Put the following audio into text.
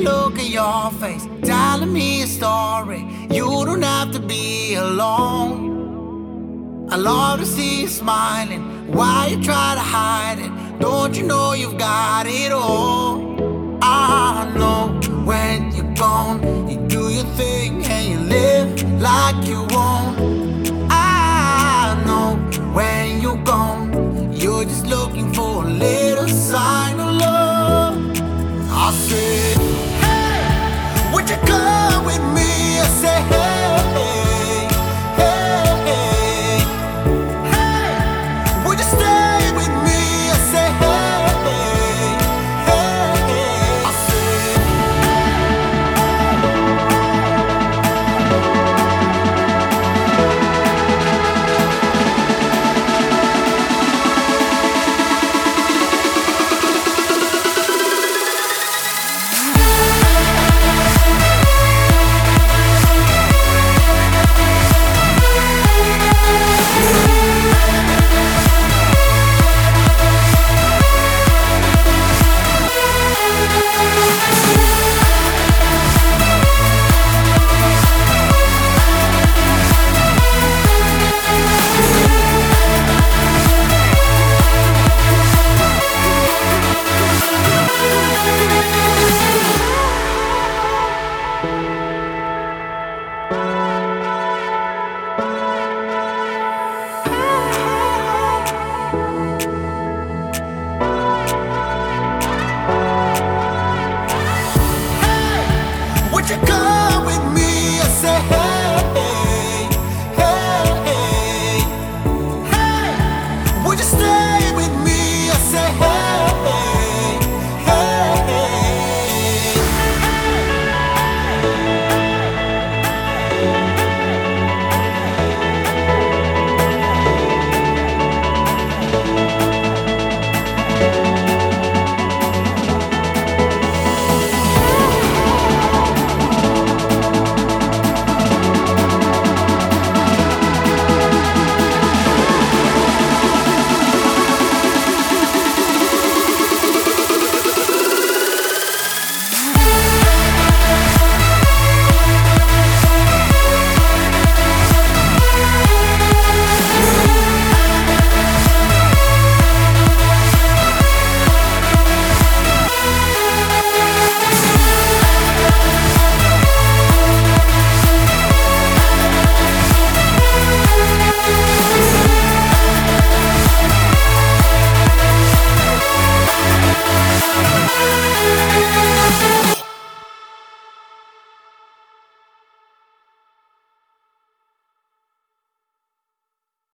look at your face, telling me a story. You don't have to be alone. I love to see you smiling. Why you try to hide it? Don't you know you've got it all? I know when you're gone, you do your thing and you live like you won't. I know when you're gone, you're just looking